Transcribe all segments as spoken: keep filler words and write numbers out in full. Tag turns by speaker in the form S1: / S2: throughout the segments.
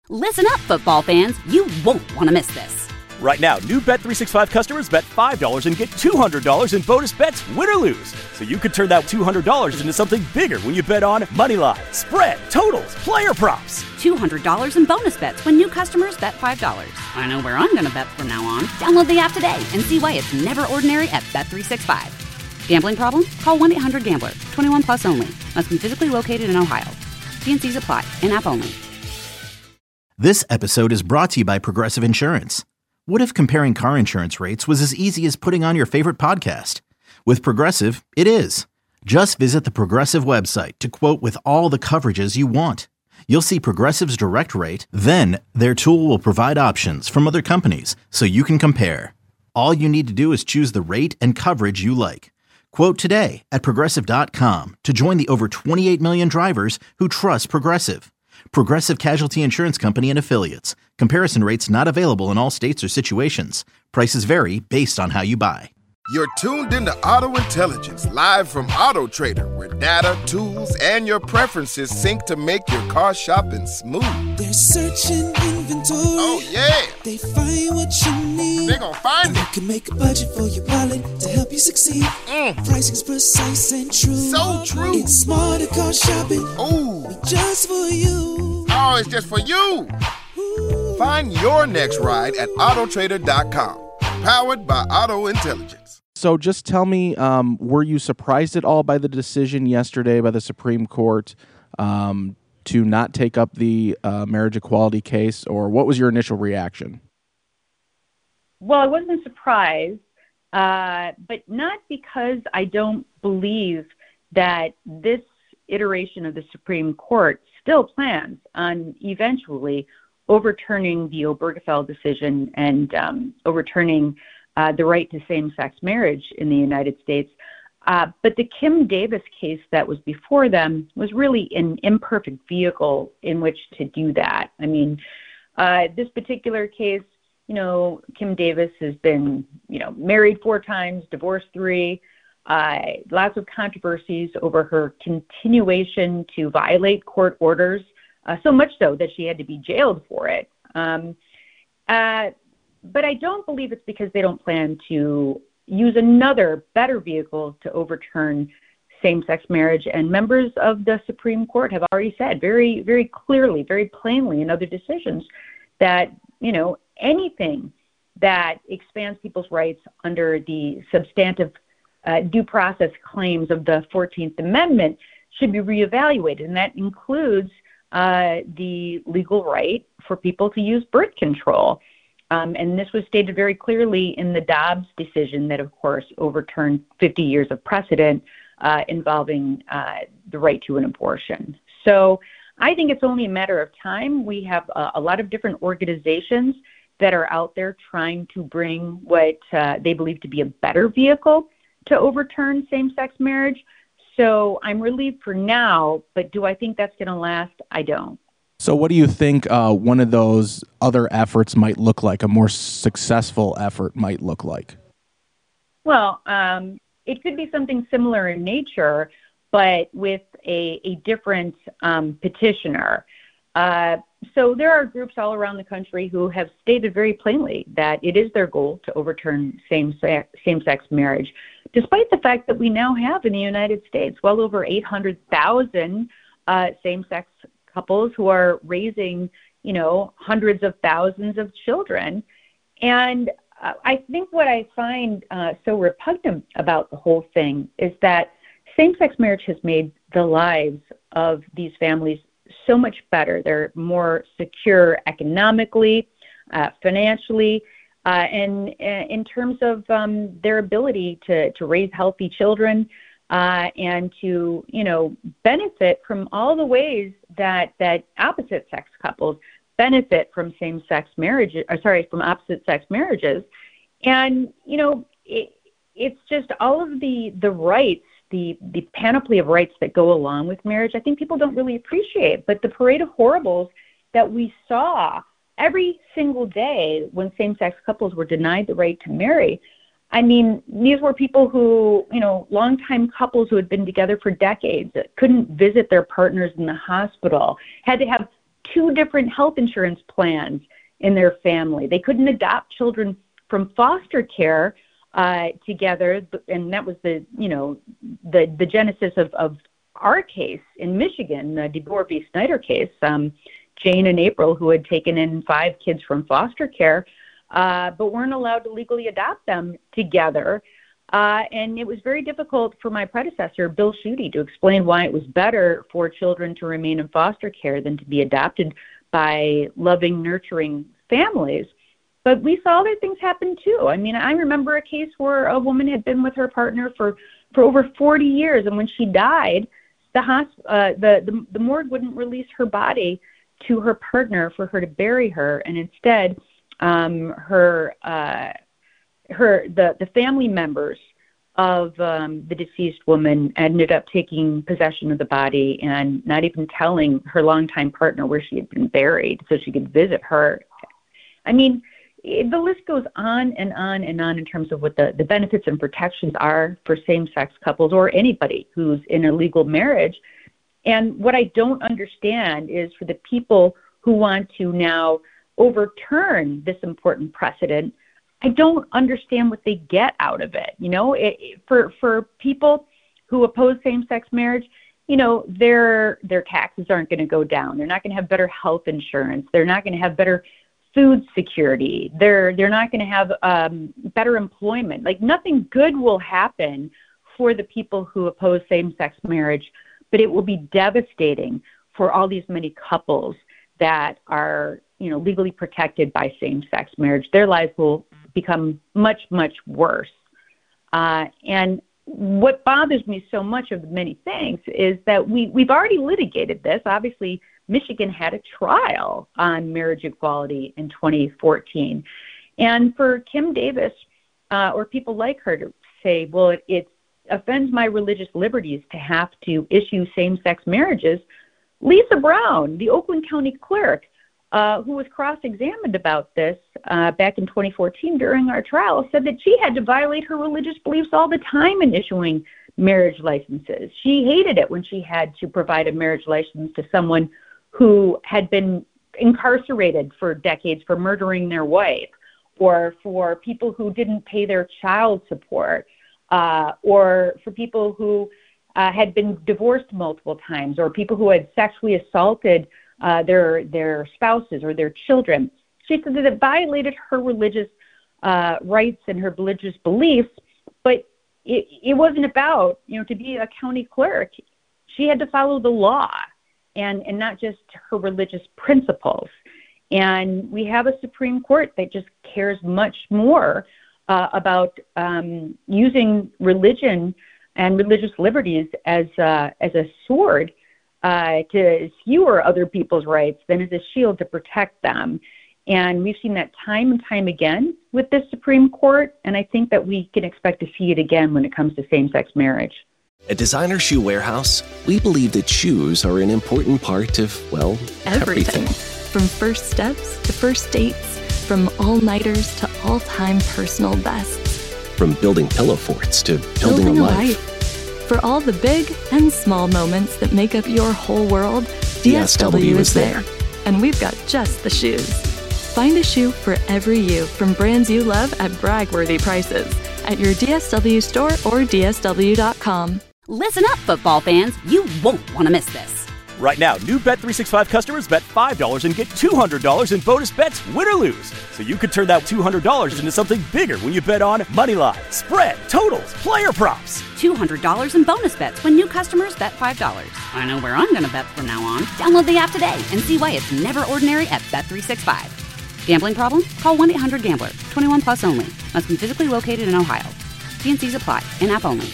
S1: Listen up, football fans. You won't want to miss this.
S2: Right now, new Bet three sixty-five customers bet five dollars and get two hundred dollars in bonus bets, win or lose. So you could turn that two hundred dollars into something bigger when you bet on moneyline, spread, totals, player props.
S1: two hundred dollars in bonus bets when new customers bet five dollars. I know where I'm going to bet from now on. Download the app today and see why it's never ordinary at Bet three sixty-five. Gambling problem? Call one eight hundred gambler. twenty-one plus only. Must be physically located in Ohio. T and C's apply. In-app only.
S3: This episode is brought to you by Progressive Insurance. What if comparing car insurance rates was as easy as putting on your favorite podcast? With Progressive, it is. Just visit the Progressive website to quote with all the coverages you want. You'll see Progressive's direct rate, then their tool will provide options from other companies so you can compare. All you need to do is choose the rate and coverage you like. Quote today at Progressive dot com to join the over twenty-eight million drivers who trust Progressive. Progressive Casualty Insurance Company and Affiliates. Comparison rates not available in all states or situations. Prices vary based on how you buy.
S4: You're tuned into Auto Intelligence, live from Auto Trader, where data, tools, and your preferences sync to make your car shopping smooth.
S5: They're searching inventory.
S4: Oh, yeah.
S5: They find what you need.
S4: They're gonna find
S5: and
S4: it.
S5: You can make a budget for your wallet to help you succeed.
S4: Mm.
S5: Pricing's precise and true.
S4: So true.
S5: It's smarter car shopping.
S4: Ooh.
S5: Just for you.
S4: Oh, it's just for you. Ooh. Find your next ride at Auto Trader dot com. Powered by Auto Intelligence.
S6: So just tell me, um, were you surprised at all by the decision yesterday by the Supreme Court um, to not take up the uh, marriage equality case, or what was your initial reaction?
S7: Well, I wasn't surprised, uh, but not because I don't believe that this iteration of the Supreme Court still plans on eventually overturning the Obergefell decision and um, overturning uh, the right to same-sex marriage in the United States. Uh, but the Kim Davis case that was before them was really an imperfect vehicle in which to do that. I mean, uh, this particular case, you know, Kim Davis has been, you know, married four times, divorced three, uh, lots of controversies over her continuation to violate court orders, uh, so much so that she had to be jailed for it. Um, uh, but I don't believe it's because they don't plan to use another better vehicle to overturn same-sex marriage. And members of the Supreme Court have already said very, very clearly, very plainly in other decisions that, you know, anything that expands people's rights under the substantive uh, due process claims of the fourteenth Amendment should be reevaluated. And that includes uh, the legal right for people to use birth control. Um, and this was stated very clearly in the Dobbs decision that, of course, overturned fifty years of precedent uh, involving uh, the right to an abortion. So I think it's only a matter of time. We have a, a lot of different organizations that are out there trying to bring what uh, they believe to be a better vehicle to overturn same-sex marriage. So I'm relieved for now, but do I think that's going to last? I don't.
S6: So what do you think uh, one of those other efforts might look like, a more successful effort might look like?
S7: Well, um, it could be something similar in nature, but with a, a different um, petitioner. Uh, so there are groups all around the country who have stated very plainly that it is their goal to overturn same-sex, same-sex marriage, despite the fact that we now have in the United States well over eight hundred thousand uh, same-sex couples who are raising, you know, hundreds of thousands of children. And uh, I think what I find uh, so repugnant about the whole thing is that same-sex marriage has made the lives of these families so much better. They're more secure economically, uh, financially, uh, and uh, in terms of um, their ability to, to raise healthy children uh, and to, you know, benefit from all the ways that, that opposite-sex couples benefit from same-sex marriages, or sorry, from opposite-sex marriages. And, you know, it, it's just all of the, the rights, the, the panoply of rights that go along with marriage, I think people don't really appreciate. But the parade of horribles that we saw every single day when same-sex couples were denied the right to marry, I mean, these were people who, you know, longtime couples who had been together for decades, that couldn't visit their partners in the hospital, had to have two different health insurance plans in their family. They couldn't adopt children from foster care uh, together, and that was the, you know, the, the genesis of, of our case in Michigan, the DeBoer v. Snyder case. Um, Jane and April, who had taken in five kids from foster care, uh, but weren't allowed to legally adopt them together. Uh, and it was very difficult for my predecessor, Bill Schuette, to explain why it was better for children to remain in foster care than to be adopted by loving, nurturing families. But we saw other things happen too. I mean, I remember a case where a woman had been with her partner for, for over forty years, and when she died, the, hosp- uh, the, the, the morgue wouldn't release her body to her partner for her to bury her, and instead, um, her uh, her the, the family members of um, the deceased woman ended up taking possession of the body and not even telling her longtime partner where she had been buried so she could visit her. I mean, it, the list goes on and on and on in terms of what the, the benefits and protections are for same-sex couples or anybody who's in a legal marriage. And what I don't understand is for the people who want to now overturn this important precedent, I don't understand what they get out of it. You know, it, it, for for people who oppose same-sex marriage, you know, their their taxes aren't going to go down. They're not going to have better health insurance. They're not going to have better food security. They're they're not going to have um, better employment. Like, nothing good will happen for the people who oppose same-sex marriage, but it will be devastating for all these many couples that are, you know, legally protected by same-sex marriage. Their lives will become much, much worse. Uh, and what bothers me so much of the many things is that we, we've already litigated this. Obviously, Michigan had a trial on marriage equality in twenty fourteen. And for Kim Davis uh, or people like her to say, well, it, it offends my religious liberties to have to issue same-sex marriages, Lisa Brown, the Oakland County clerk, Uh, who was cross-examined about this uh, back in twenty fourteen during our trial, said that she had to violate her religious beliefs all the time in issuing marriage licenses. She hated it when she had to provide a marriage license to someone who had been incarcerated for decades for murdering their wife, or for people who didn't pay their child support, uh, or for people who uh, had been divorced multiple times, or people who had sexually assaulted Uh, their their spouses or their children. She said that it violated her religious uh, rights and her religious beliefs, but it, it wasn't about, you know, to be a county clerk, she had to follow the law and, and not just her religious principles. And we have a Supreme Court that just cares much more uh, about um, using religion and religious liberties as, uh, as a sword Uh, to skewer other people's rights than as a shield to protect them. And we've seen that time and time again with this Supreme Court, and I think that we can expect to see it again when it comes to same-sex marriage.
S8: At Designer Shoe Warehouse, we believe that shoes are an important part of, well, everything.
S9: everything. From first steps to first dates, from all-nighters to all-time personal bests.
S8: From building pillow forts to building, building a, a life. life.
S9: For all the big and small moments that make up your whole world, D S W is there. And we've got just the shoes. Find a shoe for every you from brands you love at brag-worthy prices at your D S W store or D S W dot com.
S1: Listen up, football fans. You won't want to miss this.
S2: Right now, new Bet three sixty-five customers bet five dollars and get two hundred dollars in bonus bets, win or lose. So you could turn that two hundred dollars into something bigger when you bet on Moneyline, Spread, Totals, Player Props.
S1: two hundred dollars in bonus bets when new customers bet five dollars. I know where I'm going to bet from now on. Download the app today and see why it's never ordinary at Bet three sixty-five. Gambling problem? Call one eight hundred gambler. twenty-one plus only. Must be physically located in Ohio. T and C's apply. In-app only.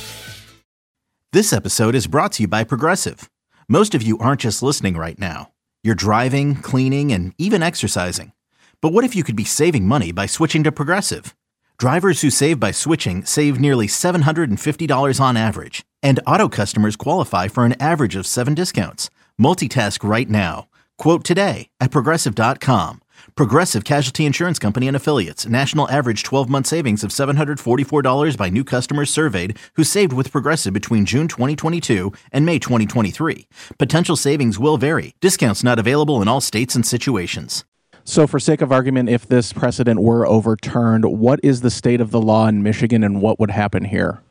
S3: This episode is brought to you by Progressive. Most of you aren't just listening right now. You're driving, cleaning, and even exercising. But what if you could be saving money by switching to Progressive? Drivers who save by switching save nearly seven hundred fifty dollars on average. And auto customers qualify for an average of seven discounts. Multitask right now. Quote today at Progressive dot com. Progressive Casualty Insurance Company and Affiliates. National average twelve-month savings of seven hundred forty-four dollars by new customers surveyed who saved with Progressive between June twenty twenty-two and May twenty twenty-three. Potential savings will vary. Discounts not available in all states and situations.
S6: So for sake of argument, if this precedent were overturned, what is the state of the law in Michigan and what would happen here?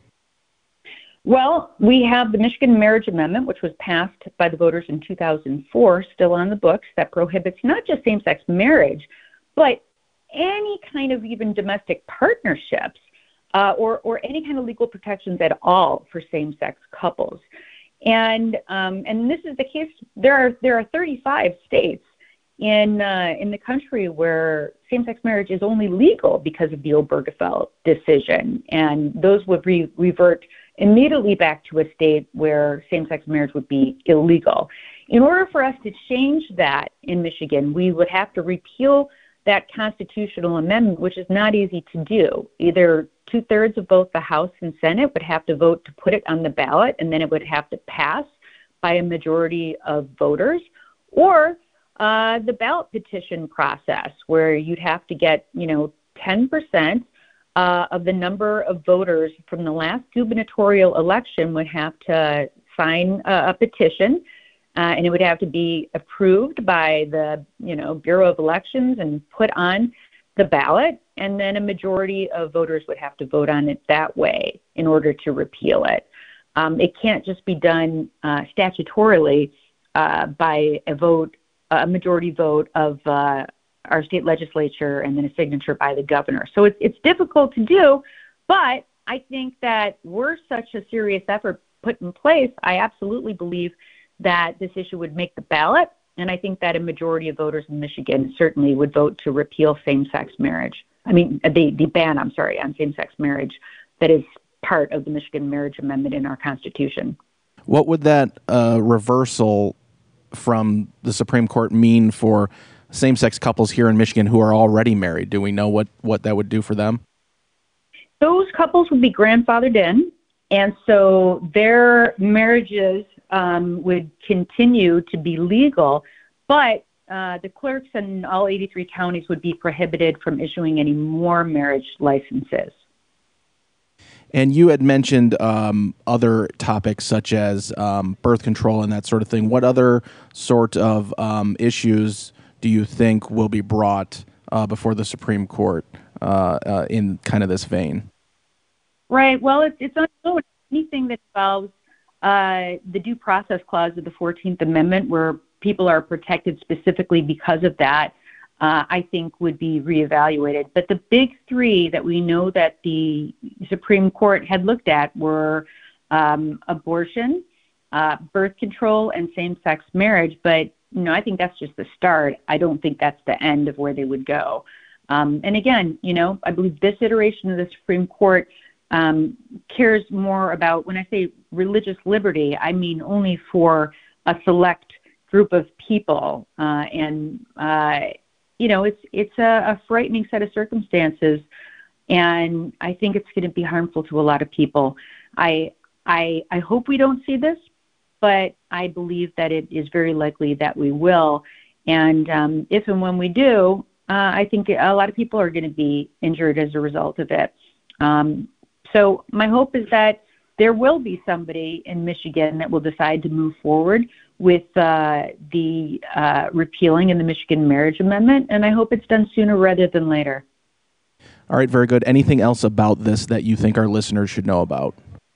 S7: Well, we have the Michigan Marriage Amendment, which was passed by the voters in two thousand four, still on the books, that prohibits not just same-sex marriage, but any kind of even domestic partnerships uh, or, or any kind of legal protections at all for same-sex couples. And um, and this is the case. There are there are thirty-five states in uh, in the country where same-sex marriage is only legal because of the Obergefell decision, and those would re- revert immediately back to a state where same-sex marriage would be illegal. In order for us to change that in Michigan, we would have to repeal that constitutional amendment, which is not easy to do. Either two-thirds of both the House and Senate would have to vote to put it on the ballot, and then it would have to pass by a majority of voters, or uh, the ballot petition process, where you'd have to get, you know, ten percent Uh, of the number of voters from the last gubernatorial election would have to sign a, a petition, uh, and it would have to be approved by the, you know, Bureau of Elections and put on the ballot, and then a majority of voters would have to vote on it that way in order to repeal it. Um, it can't just be done uh, statutorily uh, by a vote, a majority vote of uh, our state legislature and then a signature by the governor. So it's it's difficult to do, but I think that were such a serious effort put in place, I absolutely believe that this issue would make the ballot, and I think that a majority of voters in Michigan certainly would vote to repeal same-sex marriage. I mean, the, the ban, I'm sorry, on same-sex marriage that is part of the Michigan Marriage Amendment in our Constitution.
S6: What would that uh, reversal from the Supreme Court mean for same-sex couples here in Michigan who are already married? Do we know what, what that would do for them?
S7: Those couples would be grandfathered in, and so their marriages um, would continue to be legal, but uh, the clerks in all eighty-three counties would be prohibited from issuing any more marriage licenses.
S6: And you had mentioned um, other topics such as um, birth control and that sort of thing. What other sort of um, issues do you think will be brought uh, before the Supreme Court uh, uh, in kind of this vein?
S7: Right. Well, it's, it's unknown. Anything that involves uh, the due process clause of the fourteenth Amendment, where people are protected specifically because of that, uh, I think would be reevaluated. But the big three that we know that the Supreme Court had looked at were um, abortion, uh, birth control, and same-sex marriage. But you know, I think that's just the start. I don't think that's the end of where they would go. Um, and again, you know, I believe this iteration of the Supreme Court um, cares more about, when I say religious liberty, I mean only for a select group of people. Uh, and, uh, you know, it's it's a, a frightening set of circumstances, and I think it's going to be harmful to a lot of people. I I I hope we don't see this, but I believe that it is very likely that we will. And um, if and when we do, uh, I think a lot of people are going to be injured as a result of it. Um, so my hope is that there will be somebody in Michigan that will decide to move forward with uh, the uh, repealing in the Michigan Marriage Amendment, and I hope it's done sooner rather than later.
S6: All right, very good. Anything else about this that you think our listeners should know about?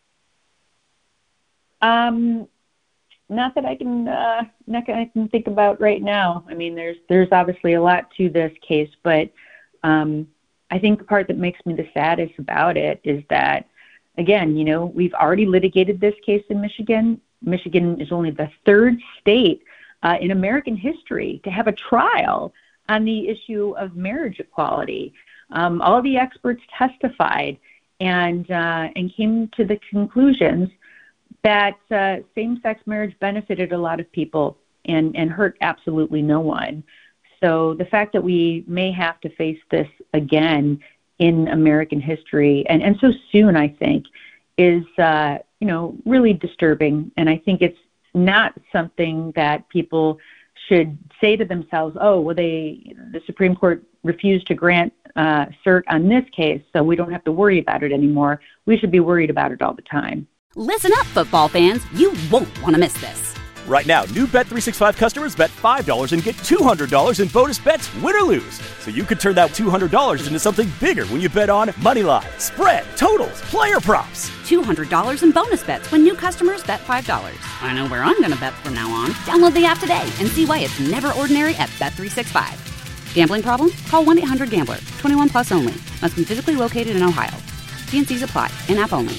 S7: Um. Not that I can, uh, not that I can think about right now. I mean, there's there's obviously a lot to this case, but um, I think the part that makes me the saddest about it is that, again, you know, we've already litigated this case in Michigan. Michigan is only the third state uh, in American history to have a trial on the issue of marriage equality. Um, all the experts testified and uh, and came to the conclusions that uh, same-sex marriage benefited a lot of people and, and hurt absolutely no one. So the fact that we may have to face this again in American history, and, and so soon, I think, is, uh, you know, really disturbing. And I think it's not something that people should say to themselves, oh, well, they the Supreme Court refused to grant uh, cert on this case, so we don't have to worry about it anymore. We should be worried about it all the time.
S1: Listen up, football fans. You won't want to miss this.
S2: Right now, new Bet three sixty-five customers bet five dollars and get two hundred dollars in bonus bets, win or lose. So you could turn that two hundred dollars into something bigger when you bet on moneyline, spread, totals, player props.
S1: two hundred dollars in bonus bets when new customers bet five dollars. I know where I'm going to bet from now on. Download the app today and see why it's never ordinary at Bet three sixty-five. Gambling problem? Call one eight hundred gambler. twenty-one plus only. Must be physically located in Ohio. T and C's apply. In-app only.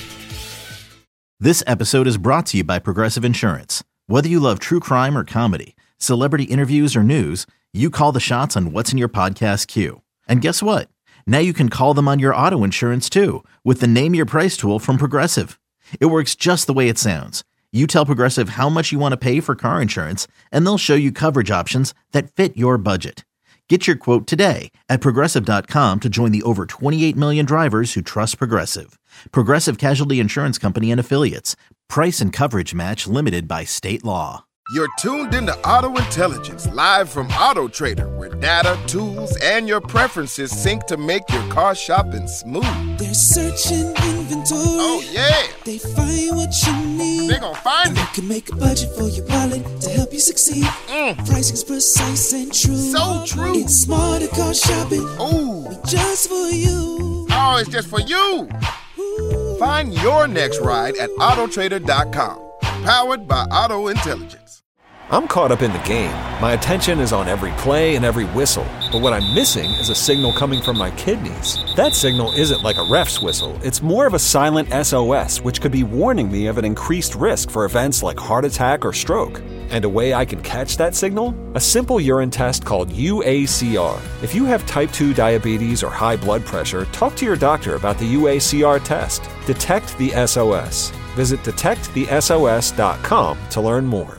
S3: This episode is brought to you by Progressive Insurance. Whether you love true crime or comedy, celebrity interviews or news, you call the shots on what's in your podcast queue. And guess what? Now you can call them on your auto insurance too with the Name Your Price tool from Progressive. It works just the way it sounds. You tell Progressive how much you want to pay for car insurance, and they'll show you coverage options that fit your budget. Get your quote today at Progressive dot com to join the over twenty-eight million drivers who trust Progressive. Progressive Casualty Insurance Company and Affiliates. Price and coverage match limited by state law.
S4: You're tuned into Auto Intelligence, live from Auto Trader, where data, tools, and your preferences sync to make your car shopping smooth.
S5: They're searching inventory.
S4: Oh, yeah.
S5: They find what you need.
S4: They gon' find
S5: and
S4: it.
S5: You can make a budget for your wallet to help you succeed.
S4: Mm.
S5: Pricing's precise and true.
S4: So true.
S5: It's smarter car shopping.
S4: Ooh.
S5: Just for you.
S4: Oh, it's just for you. Ooh. Find your next ride at Auto Trader dot com. Powered by Auto Intelligence.
S10: I'm caught up in the game. My attention is on every play and every whistle. But what I'm missing is a signal coming from my kidneys. That signal isn't like a ref's whistle. It's more of a silent S O S, which could be warning me of an increased risk for events like heart attack or stroke. And a way I can catch that signal? A simple urine test called U A C R. If you have type two diabetes or high blood pressure, talk to your doctor about the U A C R test. Detect the S O S. Visit detect the S O S dot com to learn more.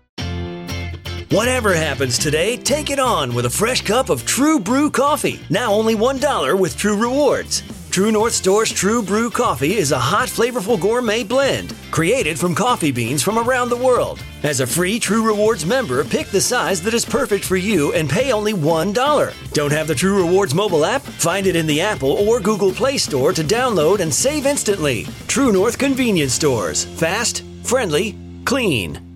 S11: Whatever happens today, take it on with a fresh cup of True Brew coffee. Now only one dollar with True Rewards. True North Store's True Brew coffee is a hot, flavorful gourmet blend created from coffee beans from around the world. As a free True Rewards member, pick the size that is perfect for you and pay only one dollar. Don't have the True Rewards mobile app? Find it in the Apple or Google Play Store to download and save instantly. True North Convenience Stores. Fast, friendly, clean.